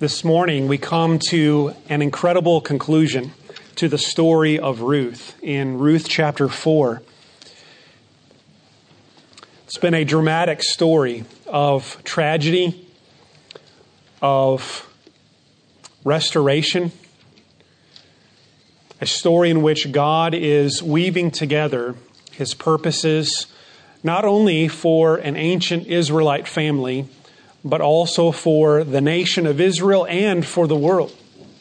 This morning, we come to an incredible conclusion to the story of Ruth in Ruth chapter 4. It's been a dramatic story of tragedy, of restoration, a story in which God is weaving together His purposes, not only for an ancient Israelite family, but also for the nation of Israel and for the world.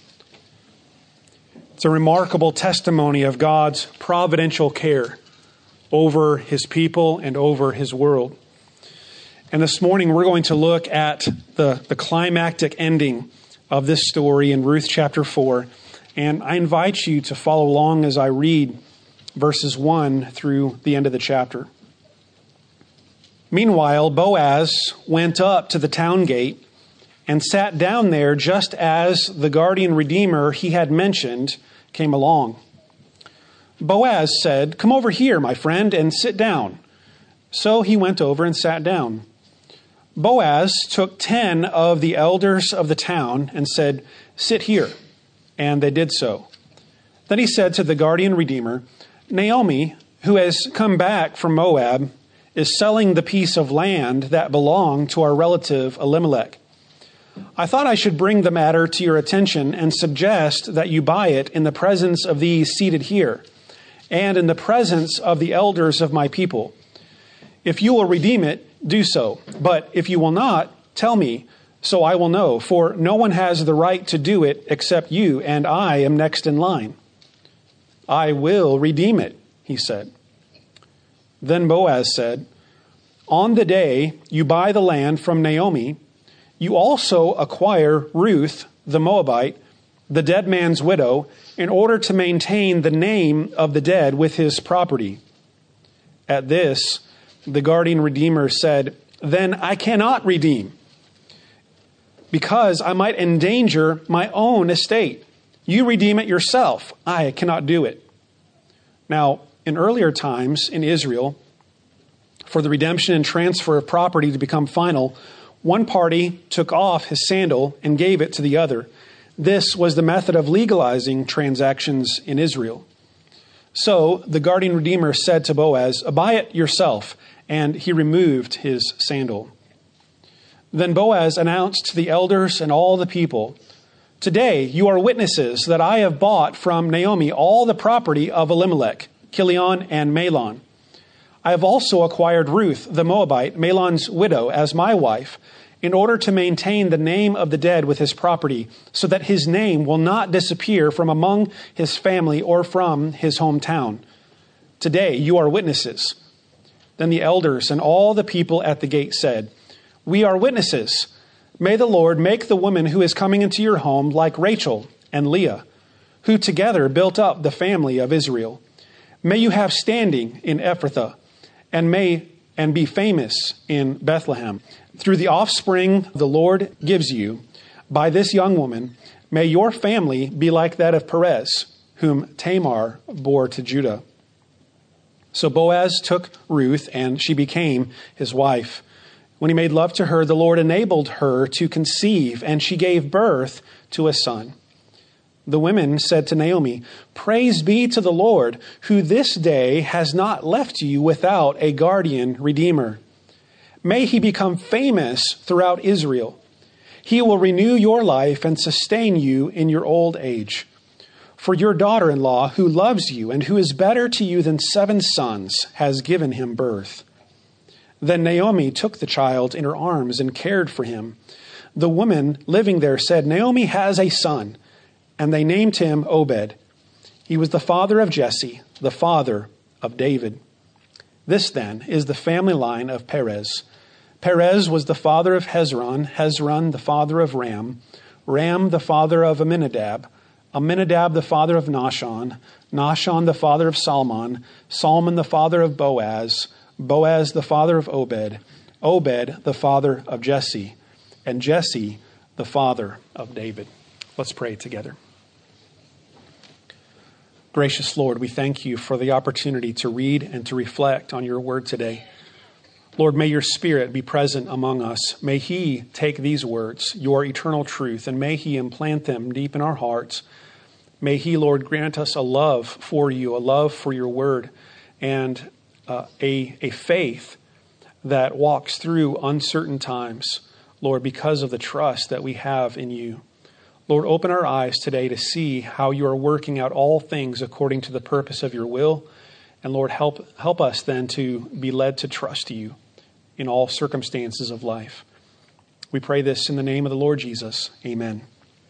It's a remarkable testimony of God's providential care over His people and over His world. And this morning we're going to look at the climactic ending of this story in Ruth chapter 4. And I invite you to follow along as I read verses 1 through the end of the chapter. Meanwhile, Boaz went up to the town gate and sat down there just as the guardian redeemer he had mentioned came along. Boaz said, "Come over here, my friend, and sit down." So he went over and sat down. Boaz took 10 of the elders of the town and said, "Sit here." And they did so. Then he said to the guardian redeemer, "Naomi, who has come back from Moab, is selling the piece of land that belonged to our relative Elimelech. I thought I should bring the matter to your attention and suggest that you buy it in the presence of these seated here and in the presence of the elders of my people. If you will redeem it, do so. But if you will not, tell me, so I will know, for no one has the right to do it except you, and I am next in line." "I will redeem it," he said. Then Boaz said, "On the day you buy the land from Naomi, you also acquire Ruth the Moabite, the dead man's widow, in order to maintain the name of the dead with his property." At this, the guardian redeemer said, "Then I cannot redeem, because I might endanger my own estate. You redeem it yourself. I cannot do it." Now, in earlier times in Israel, for the redemption and transfer of property to become final, one party took off his sandal and gave it to the other. This was the method of legalizing transactions in Israel. So the guardian redeemer said to Boaz, "Buy it yourself," and he removed his sandal. Then Boaz announced to the elders and all the people, "Today you are witnesses that I have bought from Naomi all the property of Elimelech, Chilion, and Mahlon. I have also acquired Ruth the Moabite, Mahlon's widow, as my wife, in order to maintain the name of the dead with his property, so that his name will not disappear from among his family or from his hometown. Today you are witnesses." Then the elders and all the people at the gate said, "We are witnesses. May the Lord make the woman who is coming into your home like Rachel and Leah, who together built up the family of Israel. May you have standing in Ephrathah, and be famous in Bethlehem. Through the offspring the Lord gives you, by this young woman, may your family be like that of Perez, whom Tamar bore to Judah." So Boaz took Ruth, and she became his wife. When he made love to her, the Lord enabled her to conceive, and she gave birth to a son. The women said to Naomi, "Praise be to the Lord, who this day has not left you without a guardian redeemer. May he become famous throughout Israel. He will renew your life and sustain you in your old age. For your daughter-in-law, who loves you and who is better to you than 7 sons, has given him birth." Then Naomi took the child in her arms and cared for him. The woman living there said, "Naomi has a son," and they named him Obed. He was the father of Jesse, the father of David. This then is the family line of Perez. Perez was the father of Hezron, Hezron the father of Ram, Ram the father of Amminadab, Amminadab the father of Nahshon, Nahshon the father of Salmon, Salmon the father of Boaz, Boaz the father of Obed, Obed the father of Jesse, and Jesse the father of David. Let's pray together. Gracious Lord, we thank you for the opportunity to read and to reflect on your word today. Lord, may your Spirit be present among us. May he take these words, your eternal truth, and may he implant them deep in our hearts. May he, Lord, grant us a love for you, a love for your word, and a faith that walks through uncertain times, Lord, because of the trust that we have in you. Lord, open our eyes today to see how you are working out all things according to the purpose of your will. And Lord, help us then to be led to trust you in all circumstances of life. We pray this in the name of the Lord Jesus. Amen.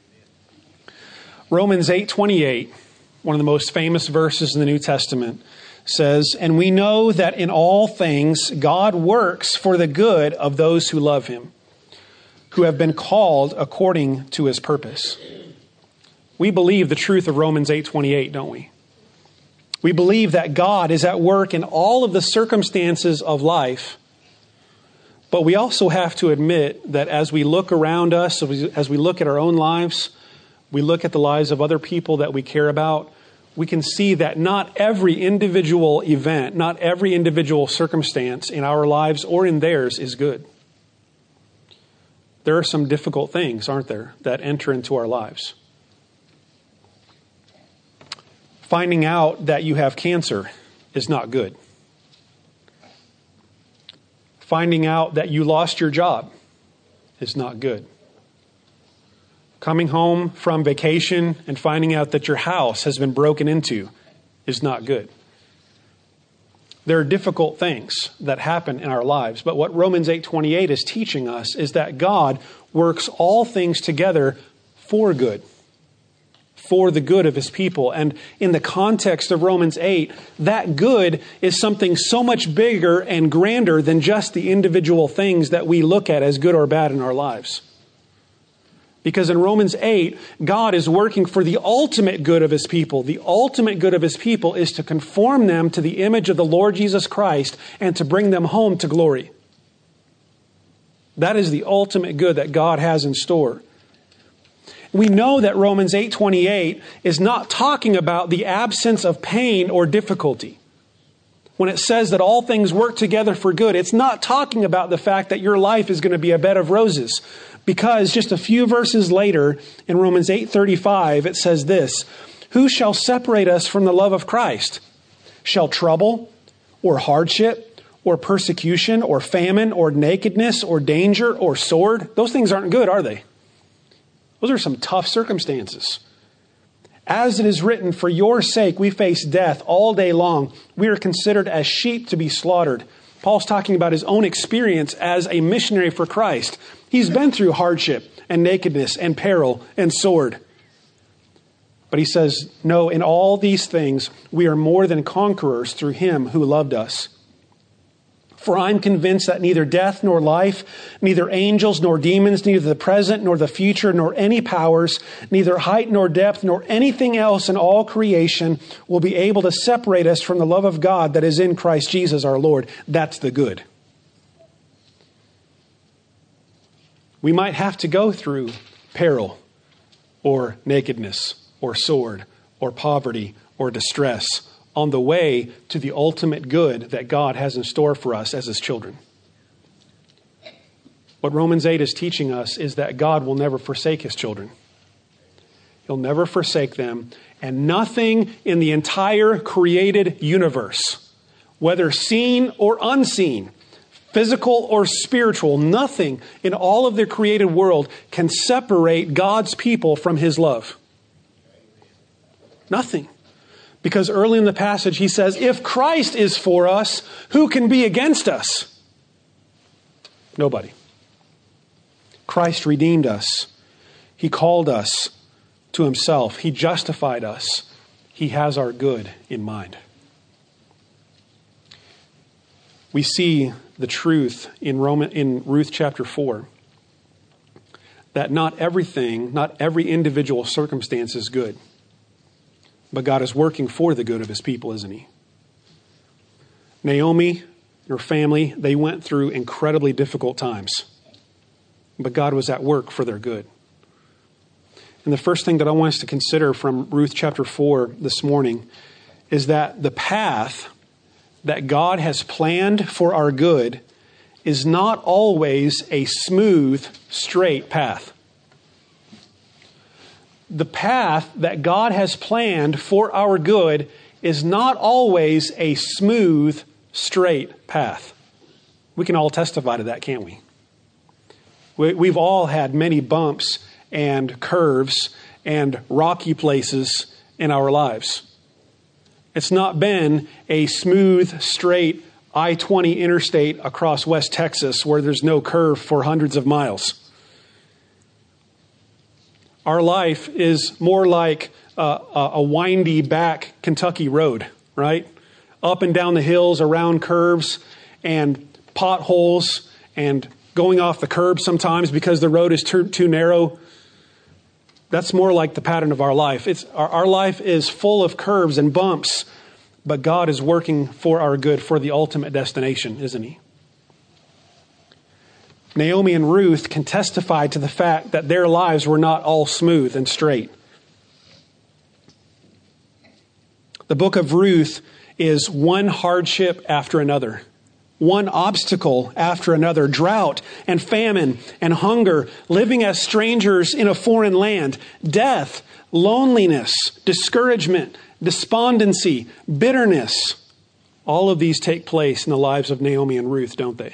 Romans 8:28, one of the most famous verses in the New Testament, says, "And we know that in all things God works for the good of those who love him, who have been called according to his purpose." We believe the truth of Romans 8:28, don't we? We believe that God is at work in all of the circumstances of life. But we also have to admit that as we look around us, as we look at our own lives, we look at the lives of other people that we care about, we can see that not every individual event, not every individual circumstance in our lives or in theirs is good. There are some difficult things, aren't there, that enter into our lives. Finding out that you have cancer is not good. Finding out that you lost your job is not good. Coming home from vacation and finding out that your house has been broken into is not good. There are difficult things that happen in our lives, but what Romans 8:28 is teaching us is that God works all things together for good, for the good of his people. And in the context of Romans 8, that good is something so much bigger and grander than just the individual things that we look at as good or bad in our lives. Because in Romans 8, God is working for the ultimate good of his people. The ultimate good of his people is to conform them to the image of the Lord Jesus Christ and to bring them home to glory. That is the ultimate good that God has in store. We know that Romans 8:28 is not talking about the absence of pain or difficulty. When it says that all things work together for good, it's not talking about the fact that your life is going to be a bed of roses. Because just a few verses later, in Romans 8:35, it says this, "Who shall separate us from the love of Christ? Shall trouble, or hardship, or persecution, or famine, or nakedness, or danger, or sword?" Those things aren't good, are they? Those are some tough circumstances. "As it is written, for your sake we face death all day long. We are considered as sheep to be slaughtered." Paul's talking about his own experience as a missionary for Christ. He's been through hardship and nakedness and peril and sword. But he says, no, in all these things, we are more than conquerors through him who loved us. "For I'm convinced that neither death nor life, neither angels nor demons, neither the present nor the future, nor any powers, neither height nor depth, nor anything else in all creation will be able to separate us from the love of God that is in Christ Jesus our Lord." That's the good. We might have to go through peril or nakedness or sword or poverty or distress on the way to the ultimate good that God has in store for us as his children. What Romans 8 is teaching us is that God will never forsake his children. He'll never forsake them, and nothing in the entire created universe, whether seen or unseen, physical or spiritual, nothing in all of the created world can separate God's people from his love. Nothing. Because early in the passage, he says, if Christ is for us, who can be against us? Nobody. Christ redeemed us. He called us to himself. He justified us. He has our good in mind. We see the truth in Ruth chapter 4, that not every individual circumstance is good. But God is working for the good of his people, isn't he? Naomi and her family, they went through incredibly difficult times. But God was at work for their good. And the first thing that I want us to consider from Ruth chapter 4 this morning is that the path that God has planned for our good is not always a smooth, straight path. The path that God has planned for our good is not always a smooth, straight path. We can all testify to that, can't we? We've all had many bumps and curves and rocky places in our lives. It's not been a smooth, straight I-20 interstate across West Texas where there's no curve for hundreds of miles. Our life is more like a windy back Kentucky road, right? Up and down the hills, around curves and potholes and going off the curb sometimes because the road is too narrow. That's more like the pattern of our life. Our life is full of curves and bumps, but God is working for our good, for the ultimate destination, isn't he? Naomi and Ruth can testify to the fact that their lives were not all smooth and straight. The book of Ruth is one hardship after another, one obstacle after another, drought and famine and hunger, living as strangers in a foreign land, death, loneliness, discouragement, despondency, bitterness. All of these take place in the lives of Naomi and Ruth, don't they?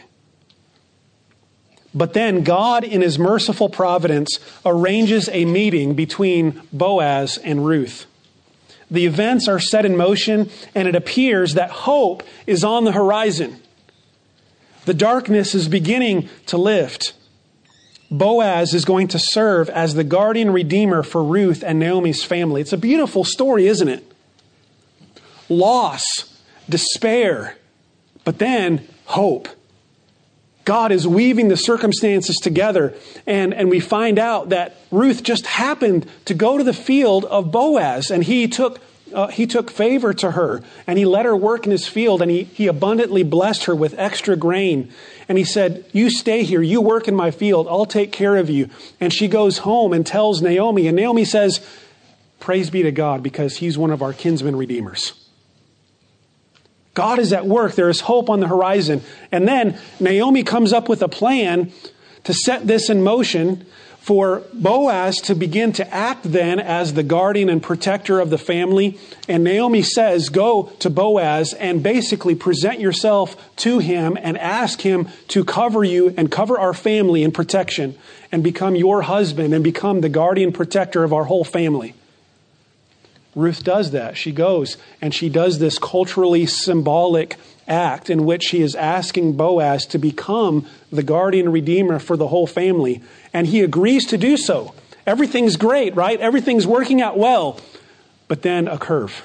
But then God, in his merciful providence, arranges a meeting between Boaz and Ruth. The events are set in motion, and it appears that hope is on the horizon. The darkness is beginning to lift. Boaz is going to serve as the guardian redeemer for Ruth and Naomi's family. It's a beautiful story, isn't it? Loss, despair, but then hope. God is weaving the circumstances together, and we find out that Ruth just happened to go to the field of Boaz, and he took favor to her, and he let her work in his field, and he abundantly blessed her with extra grain. And he said, "You stay here, you work in my field, I'll take care of you." And she goes home and tells Naomi, and Naomi says, "Praise be to God, because he's one of our kinsman redeemers." God is at work. There is hope on the horizon. And then Naomi comes up with a plan to set this in motion for Boaz to begin to act then as the guardian and protector of the family. And Naomi says, go to Boaz and basically present yourself to him and ask him to cover you and cover our family in protection and become your husband and become the guardian protector of our whole family. Ruth does that. She goes and she does this culturally symbolic act in which she is asking Boaz to become the guardian redeemer for the whole family. And he agrees to do so. Everything's great, right? Everything's working out well. But then a curve.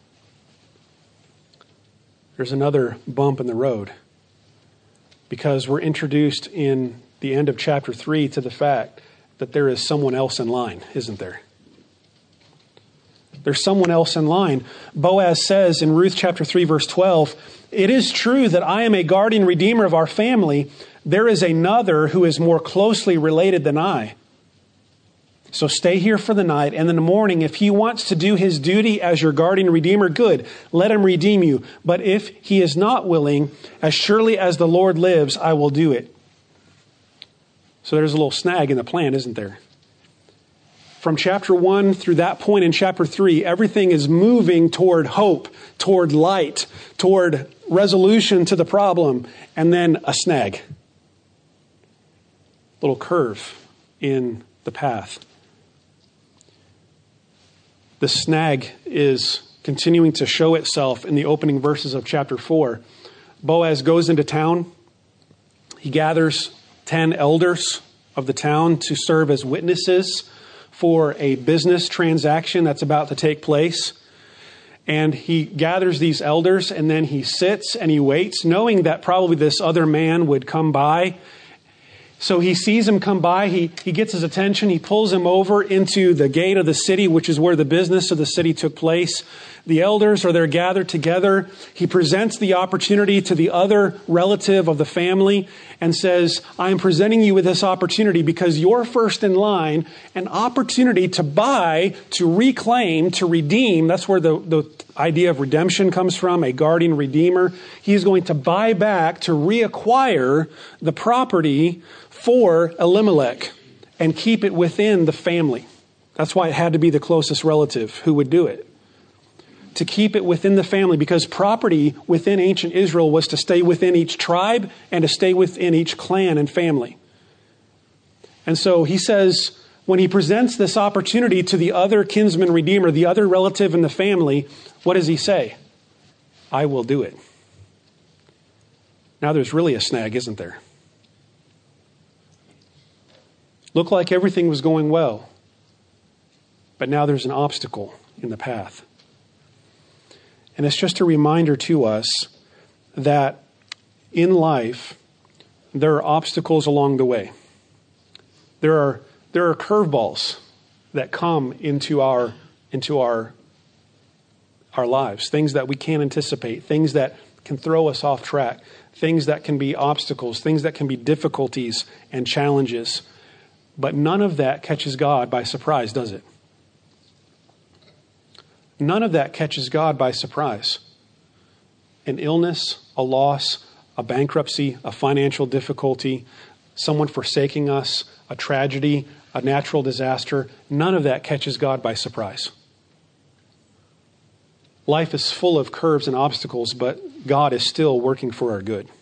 There's another bump in the road. Because we're introduced in the end of chapter 3 to the fact that there is someone else in line, isn't there? There's someone else in line. Boaz says in Ruth chapter 3, verse 12, "It is true that I am a guardian redeemer of our family. There is another who is more closely related than I. So stay here for the night, and in the morning, if he wants to do his duty as your guardian redeemer, good, let him redeem you. But if he is not willing, as surely as the Lord lives, I will do it." So there's a little snag in the plan, isn't there? From chapter 1 through that point in chapter 3, everything is moving toward hope, toward light, toward resolution to the problem, and then a snag. Little curve in the path. The snag is continuing to show itself in the opening verses of chapter 4. Boaz goes into town. He gathers 10 elders of the town to serve as witnesses for a business transaction that's about to take place. And he gathers these elders, and then he sits and he waits, knowing that probably this other man would come by. So he sees him come by. He gets his attention. He pulls him over into the gate of the city, which is where the business of the city took place. The elders are there gathered together. He presents the opportunity to the other relative of the family and says, I am presenting you with this opportunity because you're first in line, an opportunity to buy, to reclaim, to redeem. That's where the idea of redemption comes from, a guardian redeemer. He is going to buy back, to reacquire the property for Elimelech and keep it within the family. That's why it had to be the closest relative who would do it. To keep it within the family, because property within ancient Israel was to stay within each tribe and to stay within each clan and family. And so he says, when he presents this opportunity to the other kinsman redeemer, the other relative in the family, what does he say? I will do it. Now there's really a snag, isn't there? Looked like everything was going well, but now there's an obstacle in the path. And it's just a reminder to us that in life, there are obstacles along the way. There are curveballs that come into our lives, things that we can't anticipate, things that can throw us off track, things that can be obstacles, things that can be difficulties and challenges. But none of that catches God by surprise, does it? None of that catches God by surprise. An illness, a loss, a bankruptcy, a financial difficulty, someone forsaking us, a tragedy, a natural disaster, none of that catches God by surprise. Life is full of curves and obstacles, but God is still working for our good.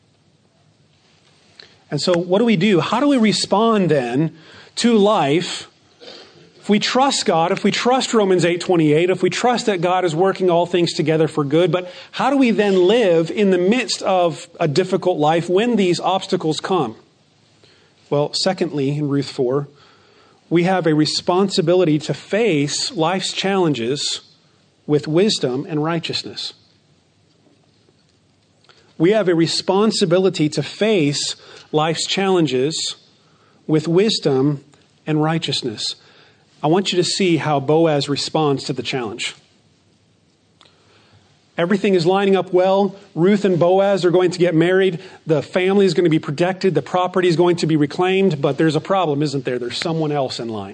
And so what do we do? How do we respond then to life? If we trust God, if we trust Romans 8:28, if we trust that God is working all things together for good, but how do we then live in the midst of a difficult life when these obstacles come? Well, secondly, in Ruth 4, we have a responsibility to face life's challenges with wisdom and righteousness. We have a responsibility to face life's challenges with wisdom and righteousness. I want you to see how Boaz responds to the challenge. Everything is lining up well. Ruth and Boaz are going to get married. The family is going to be protected. The property is going to be reclaimed. But there's a problem, isn't there? There's someone else in line.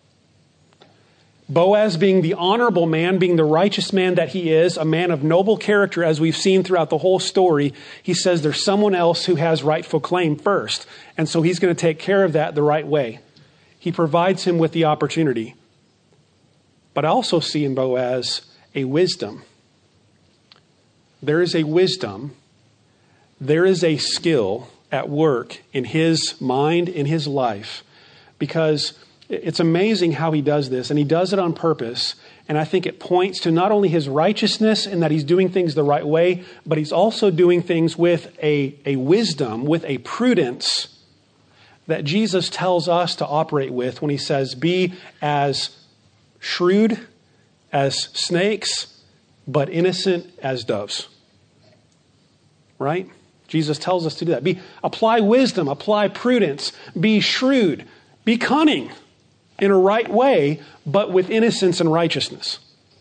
Boaz, being the honorable man, being the righteous man that he is, a man of noble character, as we've seen throughout the whole story, he says there's someone else who has rightful claim first. And so he's going to take care of that the right way. He provides him with the opportunity. But I also see in Boaz a wisdom. There is a wisdom. There is a skill at work in his mind, in his life. Because it's amazing how he does this, and he does it on purpose. And I think it points to not only his righteousness in that he's doing things the right way, but he's also doing things with a wisdom, with a prudence that Jesus tells us to operate with when he says, be as shrewd as snakes, but innocent as doves. Right? Jesus tells us to do that. Apply wisdom, apply prudence, be shrewd, be cunning in a right way, but with innocence and righteousness.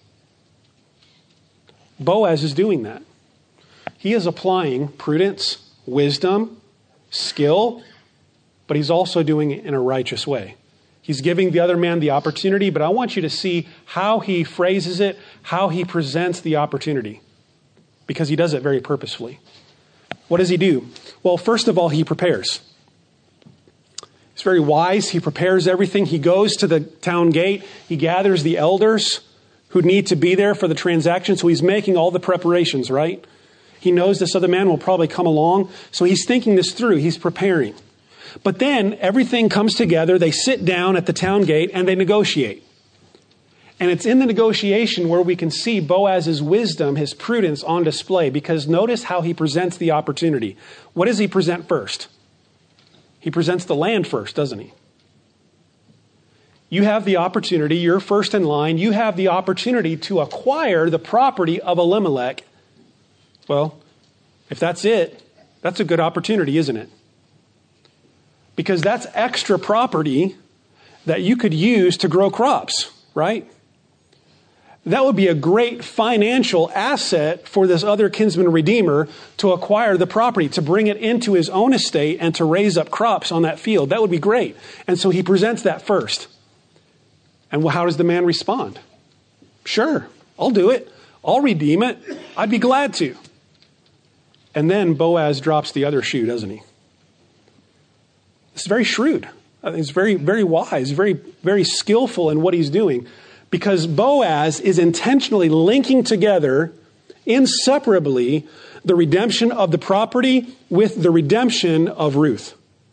Boaz is doing that. He is applying prudence, wisdom, skill, but he's also doing it in a righteous way. He's giving the other man the opportunity, but I want you to see how he phrases it, how he presents the opportunity, because he does it very purposefully. What does he do? Well, first of all, he prepares. He's very wise. He prepares everything. He goes to the town gate. He gathers the elders who need to be there for the transaction. So he's making all the preparations, right? He knows this other man will probably come along. So he's thinking this through. He's preparing. But then everything comes together. They sit down at the town gate and they negotiate. And it's in the negotiation where we can see Boaz's wisdom, his prudence on display, because notice how he presents the opportunity. What does he present first? He presents the land first, doesn't he? You have the opportunity, you're first in line, you have the opportunity to acquire the property of Elimelech. Well, if that's it, that's a good opportunity, isn't it? because that's extra property that you could use to grow crops, right? That would be a great financial asset for this other kinsman redeemer to acquire the property, to bring it into his own estate and to raise up crops on that field. That would be great. And so he presents that first. And how does the man respond? Sure, I'll do it. I'll redeem it. I'd be glad to. And then Boaz drops the other shoe, doesn't he? It's very shrewd. I think it's very, very wise, very, very skillful in what he's doing. Because Boaz is intentionally linking together, inseparably, the redemption of the property with the redemption of Ruth.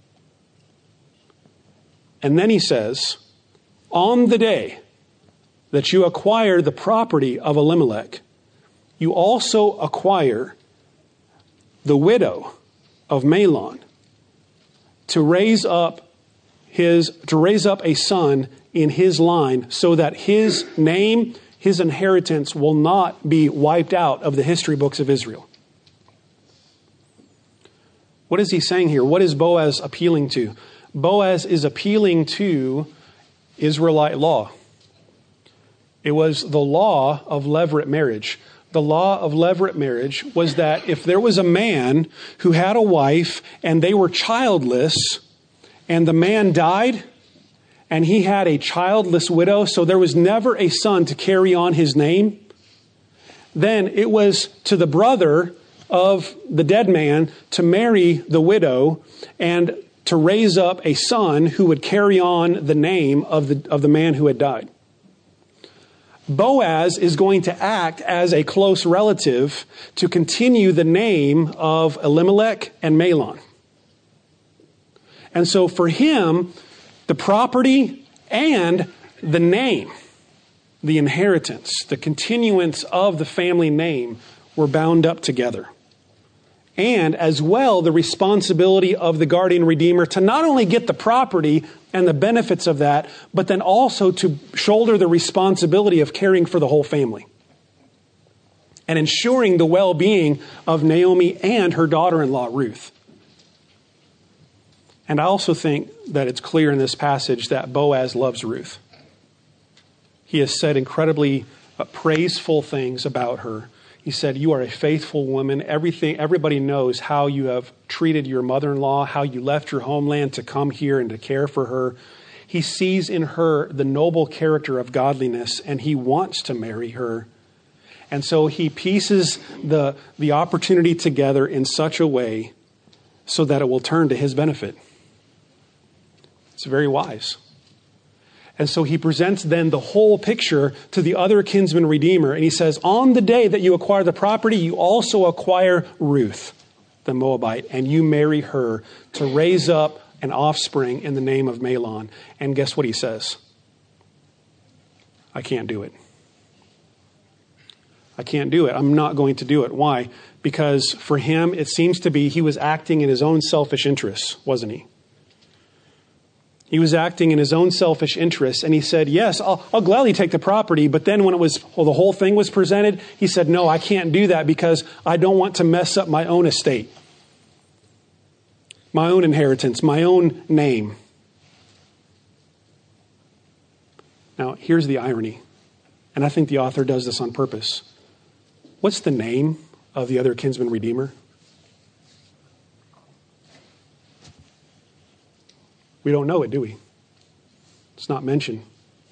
And then he says, on the day that you acquire the property of Elimelech, you also acquire the widow of Mahlon to raise up a son in his line so that his name, his inheritance will not be wiped out of the history books of Israel. What is he saying here? What is Boaz appealing to? Boaz is appealing to Israelite law. It was the law of levirate marriage. The law of levirate marriage was that if there was a man who had a wife and they were childless and the man died, and he had a childless widow, so there was never a son to carry on his name, then it was to the brother of the dead man to marry the widow and to raise up a son who would carry on the name of the man who had died. Boaz is going to act as a close relative to continue the name of Elimelech and Mahlon. And so for him, the property and the name, the inheritance, the continuance of the family name were bound up together. And as well, the responsibility of the guardian redeemer to not only get the property and the benefits of that, but then also to shoulder the responsibility of caring for the whole family and ensuring the well-being of Naomi and her daughter-in-law, Ruth. And I also think that it's clear in this passage that Boaz loves Ruth. He has said incredibly praiseful things about her. He said, "You are a faithful woman. Everybody knows how you have treated your mother-in-law, how you left your homeland to come here and to care for her." He sees in her the noble character of godliness, and he wants to marry her. And so he pieces the opportunity together in such a way so that it will turn to his benefit. It's very wise. And so he presents then the whole picture to the other kinsman redeemer. And he says, on the day that you acquire the property, you also acquire Ruth, the Moabite, and you marry her to raise up an offspring in the name of Mahlon. And guess what he says? I can't do it. I can't do it. I'm not going to do it. Why? Because for him, it seems to be he was acting in his own selfish interests, wasn't he? He was acting in his own selfish interests, and he said, yes, I'll gladly take the property. But then when the whole thing was presented, he said, no, I can't do that because I don't want to mess up my own estate, my own inheritance, my own name. Now, here's the irony, and I think the author does this on purpose. What's the name of the other kinsman redeemer? We don't know it, do we? It's not mentioned.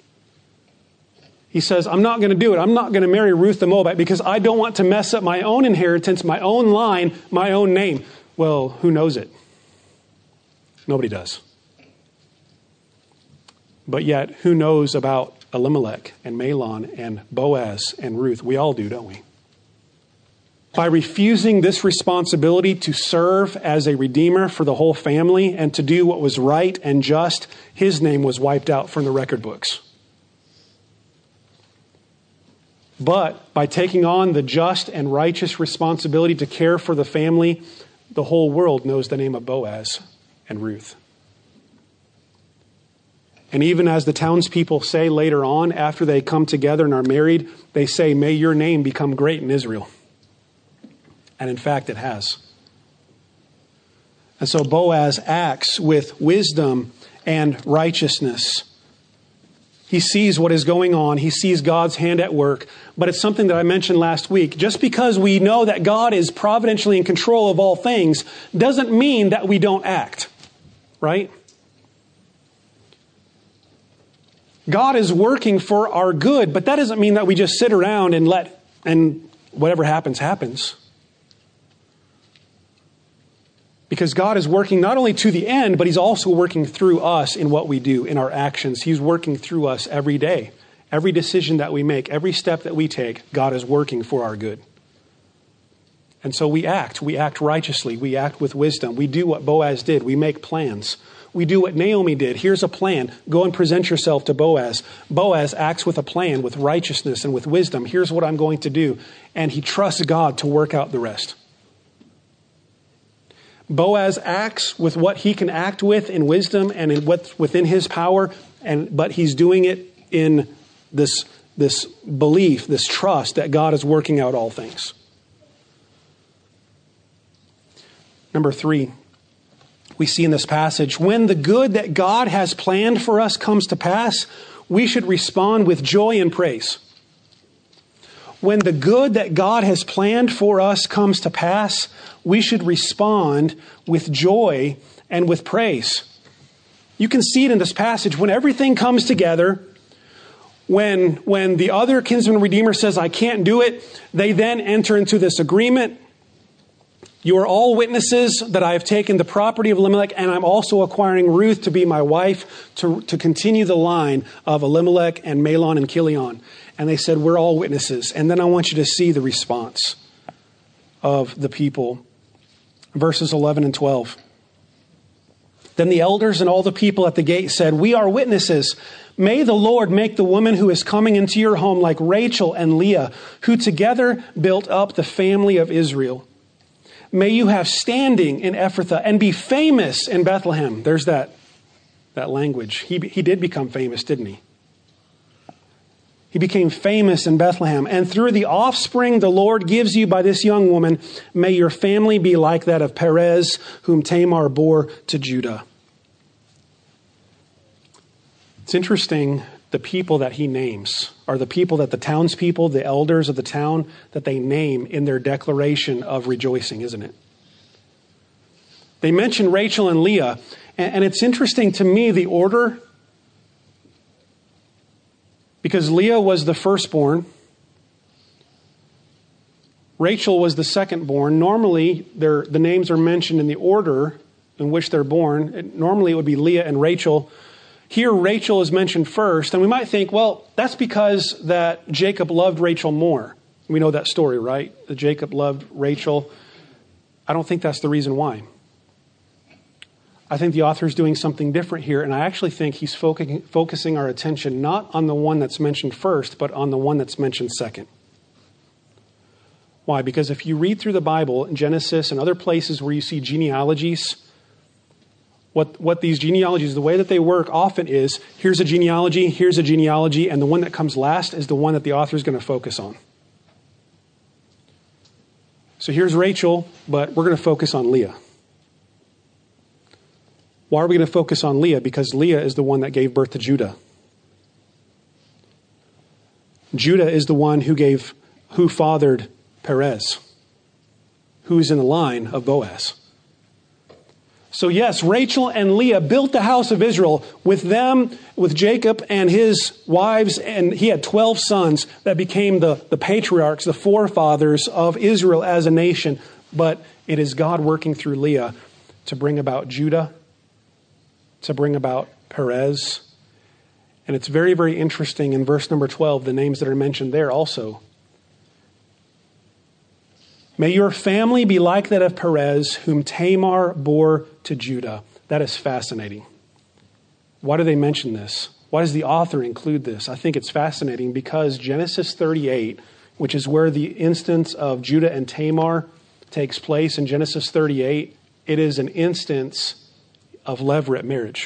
He says, I'm not going to do it. I'm not going to marry Ruth the Moabite because I don't want to mess up my own inheritance, my own line, my own name. Well, who knows it? Nobody does. But yet, who knows about Elimelech and Mahlon and Boaz and Ruth? We all do, don't we? By refusing this responsibility to serve as a redeemer for the whole family and to do what was right and just, his name was wiped out from the record books. But by taking on the just and righteous responsibility to care for the family, the whole world knows the name of Boaz and Ruth. And even as the townspeople say later on, after they come together and are married, they say, may your name become great in Israel. And in fact, it has. And so Boaz acts with wisdom and righteousness. He sees what is going on. He sees God's hand at work. But it's something that I mentioned last week. Just because we know that God is providentially in control of all things doesn't mean that we don't act. Right? God is working for our good, but that doesn't mean that we just sit around and whatever happens, happens. Because God is working not only to the end, but He's also working through us in what we do, in our actions. He's working through us every day. Every decision that we make, every step that we take, God is working for our good. And so we act. We act righteously. We act with wisdom. We do what Boaz did. We make plans. We do what Naomi did. Here's a plan. Go and present yourself to Boaz. Boaz acts with a plan, with righteousness and with wisdom. Here's what I'm going to do. And he trusts God to work out the rest. Boaz acts with what he can act with in wisdom and in what's within his power, but he's doing it in this belief, this trust that God is working out all things. Number 3. We see in this passage, when the good that God has planned for us comes to pass, we should respond with joy and praise. When the good that God has planned for us comes to pass, we should respond with joy and with praise. You can see it in this passage. When everything comes together, when the other kinsman redeemer says, I can't do it, they then enter into this agreement. You are all witnesses that I have taken the property of Elimelech, and I'm also acquiring Ruth to be my wife to continue the line of Elimelech and Mahlon and Chilion. And they said, we're all witnesses. And then I want you to see the response of the people. Verses 11 and 12. Then the elders and all the people at the gate said, we are witnesses. May the Lord make the woman who is coming into your home like Rachel and Leah, who together built up the family of Israel. May you have standing in Ephrathah and be famous in Bethlehem. There's that language. He did become famous, didn't he? He became famous in Bethlehem. And through the offspring the Lord gives you by this young woman, may your family be like that of Perez, whom Tamar bore to Judah. It's interesting, the people that he names are the people that the townspeople, the elders of the town, that they name in their declaration of rejoicing, isn't it? They mention Rachel and Leah, and it's interesting to me, the order, because Leah was the firstborn, Rachel was the secondborn. Normally, the names are mentioned in the order in which they're born. Normally, it would be Leah and Rachel. Here, Rachel is mentioned first, and we might think, well, that's because that Jacob loved Rachel more. We know that story, right? That Jacob loved Rachel. I don't think that's the reason why. I think the author is doing something different here, and I actually think he's focusing our attention not on the one that's mentioned first, but on the one that's mentioned second. Why? Because if you read through the Bible, in Genesis and other places where you see genealogies, what these genealogies, the way that they work often is, here's a genealogy, and the one that comes last is the one that the author is going to focus on. So here's Rachel, but we're going to focus on Leah. Why are we going to focus on Leah? Because Leah is the one that gave birth to Judah. Judah is the one who fathered Perez, who's in the line of Boaz. So yes, Rachel and Leah built the house of Israel with them, with Jacob and his wives, and he had 12 sons that became the patriarchs, the forefathers of Israel as a nation. But it is God working through Leah to bring about Judah, to bring about Perez. And it's very, very interesting in verse number 12, the names that are mentioned there also. May your family be like that of Perez, whom Tamar bore to Judah. That is fascinating. Why do they mention this? Why does the author include this? I think it's fascinating because Genesis 38, which is where the instance of Judah and Tamar takes place in Genesis 38, it is an instance of levirate marriage.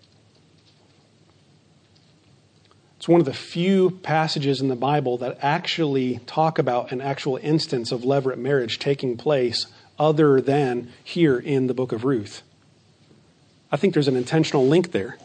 It's one of the few passages in the Bible that actually talk about an actual instance of levirate marriage taking place other than here in the book of Ruth. I think there's an intentional link there.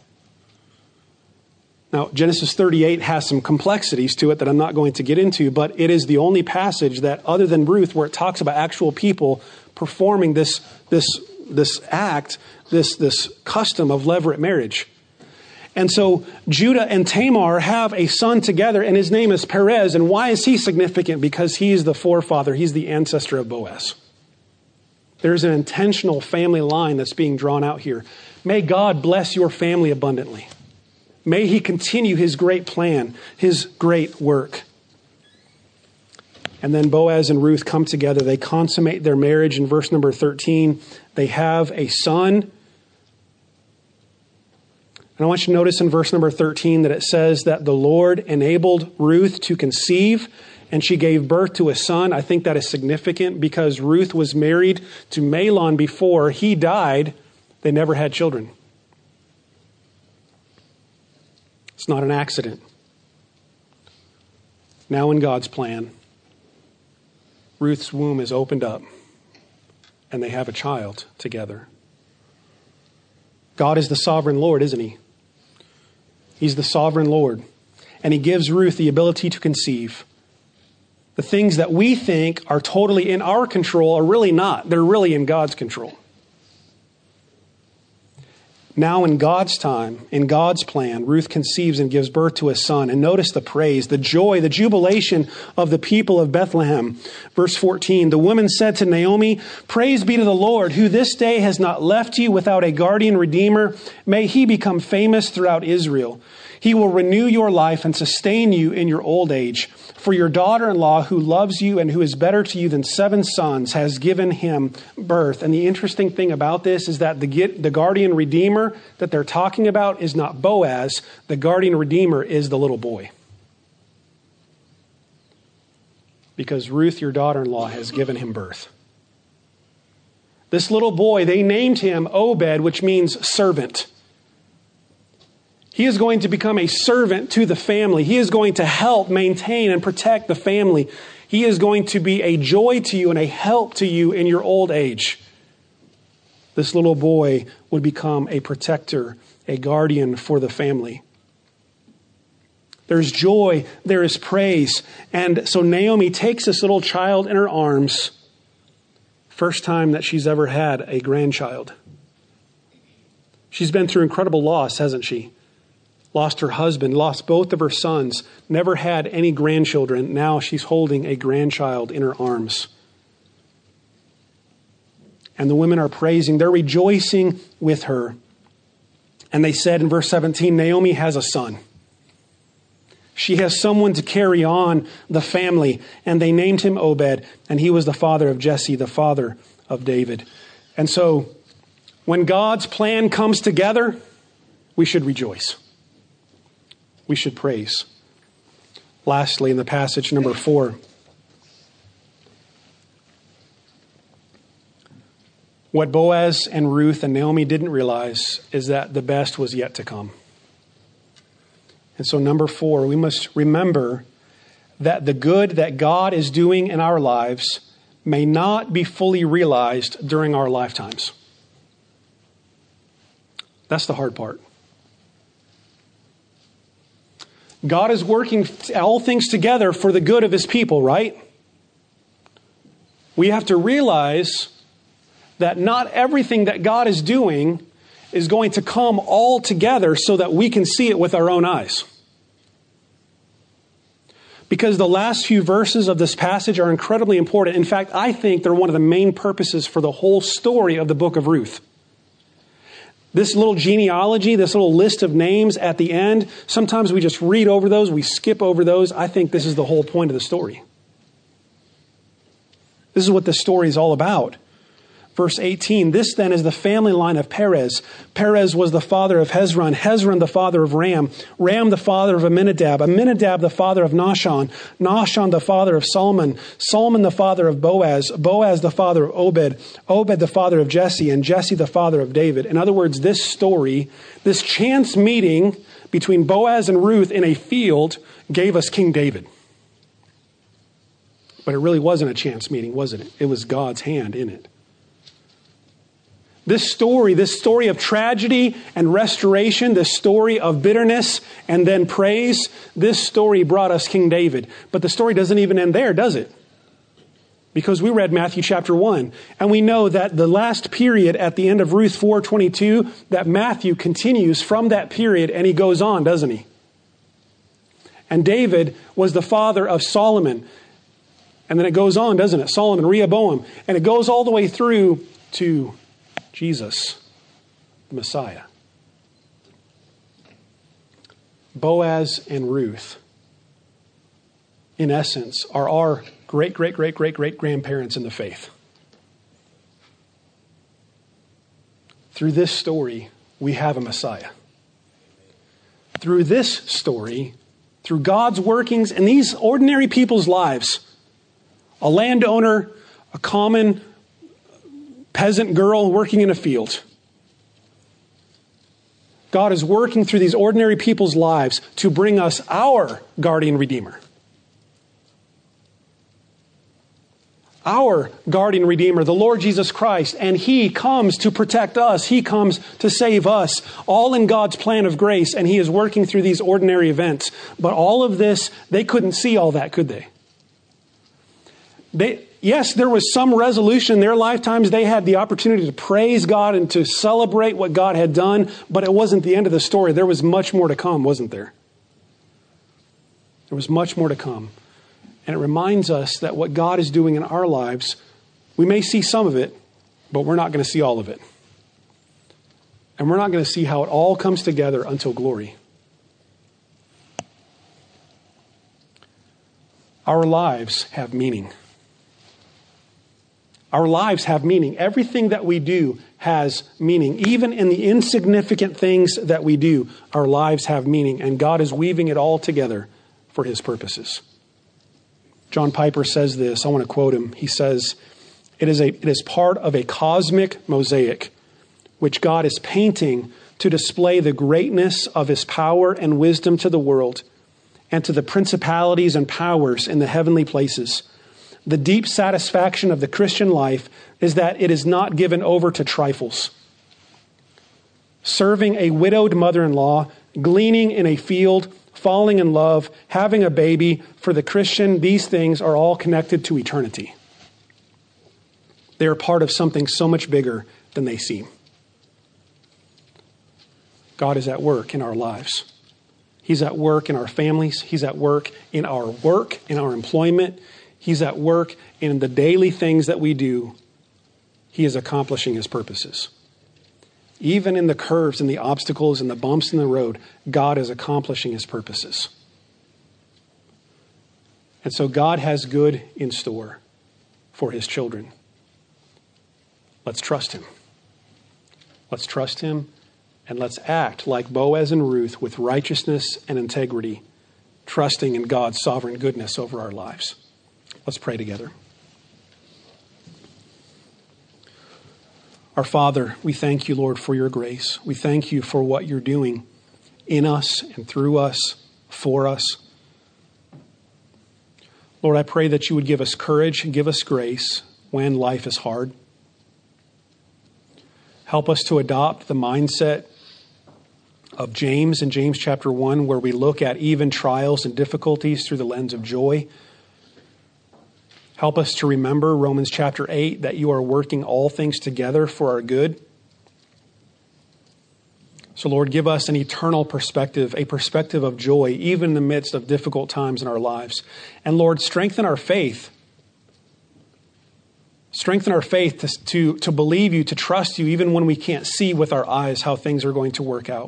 Now, Genesis 38 has some complexities to it that I'm not going to get into, but it is the only passage that, other than Ruth, where it talks about actual people performing this act, this custom of levirate marriage. And so Judah and Tamar have a son together, and his name is Perez. And why is he significant? Because he's the forefather. He's the ancestor of Boaz. There's an intentional family line that's being drawn out here. May God bless your family abundantly. May he continue his great plan, his great work. And then Boaz and Ruth come together. They consummate their marriage in verse number 13. They have a son. And I want you to notice in verse number 13 that it says that the Lord enabled Ruth to conceive, and she gave birth to a son. I think that is significant because Ruth was married to Mahlon before he died. They never had children. It's not an accident. Now in God's plan, Ruth's womb is opened up and they have a child together. God is the sovereign Lord, isn't he? He's the sovereign Lord. And he gives Ruth the ability to conceive. The things that we think are totally in our control are really not. They're really in God's control. Now in God's time, in God's plan, Ruth conceives and gives birth to a son. And notice the praise, the joy, the jubilation of the people of Bethlehem. Verse 14, the woman said to Naomi, "Praise be to the Lord, who this day has not left you without a guardian redeemer. May he become famous throughout Israel. He will renew your life and sustain you in your old age. For your daughter-in-law, who loves you and who is better to you than 7 sons, has given him birth." And the interesting thing about this is that the guardian redeemer that they're talking about is not Boaz. The guardian redeemer is the little boy. Because Ruth, your daughter-in-law, has given him birth. This little boy, they named him Obed, which means servant. He is going to become a servant to the family. He is going to help maintain and protect the family. He is going to be a joy to you and a help to you in your old age. This little boy would become a protector, a guardian for the family. There's joy, there is praise. And so Naomi takes this little child in her arms. First time that she's ever had a grandchild. She's been through incredible loss, hasn't she? Lost her husband, lost both of her sons, never had any grandchildren. Now she's holding a grandchild in her arms. And the women are praising. They're rejoicing with her. And they said in verse 17, Naomi has a son. She has someone to carry on the family. And they named him Obed. And he was the father of Jesse, the father of David. And so when God's plan comes together, we should rejoice. We should praise. Lastly, in the passage number 4, what Boaz and Ruth and Naomi didn't realize is that the best was yet to come. And so number 4, we must remember that the good that God is doing in our lives may not be fully realized during our lifetimes. That's the hard part. God is working all things together for the good of his people, right? We have to realize that not everything that God is doing is going to come all together so that we can see it with our own eyes. Because the last few verses of this passage are incredibly important. In fact, I think they're one of the main purposes for the whole story of the book of Ruth. This little genealogy, this little list of names at the end, sometimes we just read over those, we skip over those. I think this is the whole point of the story. This is what the story is all about. Verse 18, this then is the family line of Perez. Perez was the father of Hezron. Hezron the father of Ram. Ram the father of Amminadab. Amminadab the father of Nahshon. Nahshon the father of Salmon. Salmon the father of Boaz. Boaz the father of Obed. Obed the father of Jesse. And Jesse the father of David. In other words, this story, this chance meeting between Boaz and Ruth in a field gave us King David. But it really wasn't a chance meeting, wasn't it? It was God's hand in it. This story of tragedy and restoration, this story of bitterness and then praise, this story brought us King David. But the story doesn't even end there, does it? Because we read Matthew chapter 1, and we know that the last period at the end of Ruth 4:22, that Matthew continues from that period and he goes on, doesn't he? And David was the father of Solomon. And then it goes on, doesn't it? Solomon, Rehoboam. And it goes all the way through to Jesus, the Messiah. Boaz and Ruth, in essence, are our great-great-great-great-great-grandparents in the faith. Through this story, we have a Messiah. Through this story, through God's workings in these ordinary people's lives, a landowner, a common peasant girl working in a field. God is working through these ordinary people's lives to bring us our guardian redeemer. Our guardian redeemer, the Lord Jesus Christ, and He comes to protect us. He comes to save us, all in God's plan of grace, and He is working through these ordinary events. But all of this, they couldn't see all that, could they? Yes, there was some resolution in their lifetimes. They had the opportunity to praise God and to celebrate what God had done, but it wasn't the end of the story. There was much more to come, wasn't there? There was much more to come. And it reminds us that what God is doing in our lives, we may see some of it, but we're not going to see all of it. And we're not going to see how it all comes together until glory. Our lives have meaning. Our lives have meaning. Everything that we do has meaning. Even in the insignificant things that we do, our lives have meaning. And God is weaving it all together for His purposes. John Piper says this. I want to quote him. He says, it is part of a cosmic mosaic which God is painting to display the greatness of His power and wisdom to the world and to the principalities and powers in the heavenly places. The deep satisfaction of the Christian life is that it is not given over to trifles. Serving a widowed mother-in-law, gleaning in a field, falling in love, having a baby, for the Christian, these things are all connected to eternity. They are part of something so much bigger than they seem. God is at work in our lives. He's at work in our families. He's at work, in our employment. He's at work in the daily things that we do. He is accomplishing His purposes. Even in the curves and the obstacles and the bumps in the road, God is accomplishing His purposes. And so God has good in store for His children. Let's trust Him. Let's trust Him, and let's act like Boaz and Ruth with righteousness and integrity, trusting in God's sovereign goodness over our lives. Let's pray together. Our Father, we thank You, Lord, for Your grace. We thank You for what You're doing in us and through us, for us. Lord, I pray that You would give us courage and give us grace when life is hard. Help us to adopt the mindset of James in James chapter 1, where we look at even trials and difficulties through the lens of joy. Help us to remember Romans chapter 8, that You are working all things together for our good. So, Lord, give us an eternal perspective, a perspective of joy, even in the midst of difficult times in our lives. And, Lord, strengthen our faith. Strengthen our faith to believe You, to trust You, even when we can't see with our eyes how things are going to work out.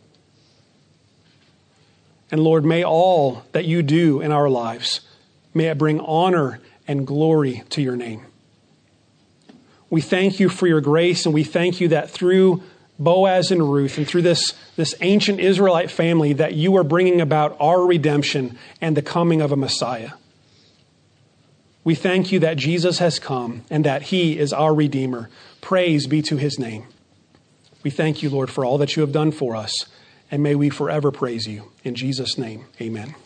And, Lord, may all that You do in our lives, may it bring honor and glory to Your name. We thank You for Your grace, and we thank You that through Boaz and Ruth and through this ancient Israelite family, that You are bringing about our redemption and the coming of a Messiah. We thank You that Jesus has come and that He is our Redeemer. Praise be to His name. We thank You, Lord, for all that You have done for us, and may we forever praise You. In Jesus' name, amen.